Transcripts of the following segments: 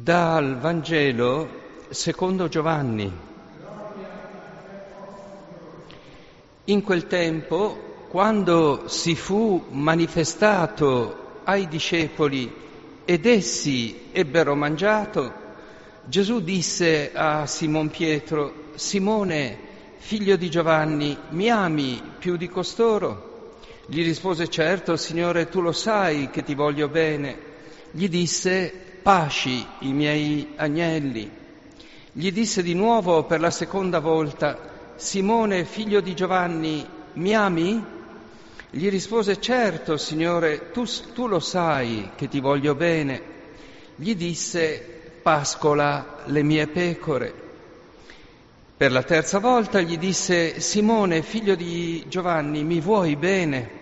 Dal Vangelo secondo Giovanni. In quel tempo, quando si fu manifestato ai discepoli ed essi ebbero mangiato, Gesù disse a Simon Pietro: Simone, figlio di Giovanni, mi ami più di costoro? Gli rispose: certo, Signore, tu lo sai che ti voglio bene. Gli disse: pasci i miei agnelli. Gli disse di nuovo per la seconda volta: Simone, figlio di Giovanni, mi ami? Gli rispose: certo, Signore, tu lo sai che ti voglio bene. Gli disse: pascola le mie pecore. Per la terza volta gli disse: Simone, figlio di Giovanni, mi vuoi bene?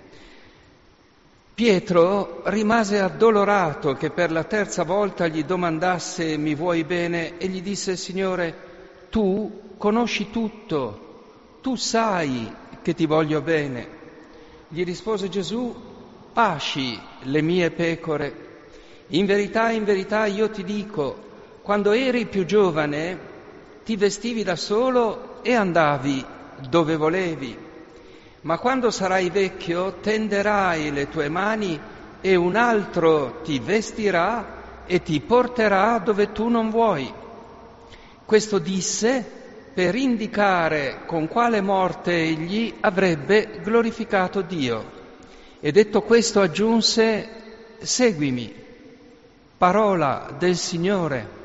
Pietro rimase addolorato che per la terza volta gli domandasse: mi vuoi bene? E gli disse: Signore, tu conosci tutto, tu sai che ti voglio bene. Gli rispose Gesù: pasci le mie pecore. In verità io ti dico, quando eri più giovane ti vestivi da solo e andavi dove volevi. Ma quando sarai vecchio tenderai le tue mani e un altro ti vestirà e ti porterà dove tu non vuoi. Questo disse per indicare con quale morte egli avrebbe glorificato Dio. E detto questo aggiunse: seguimi. Parola del Signore.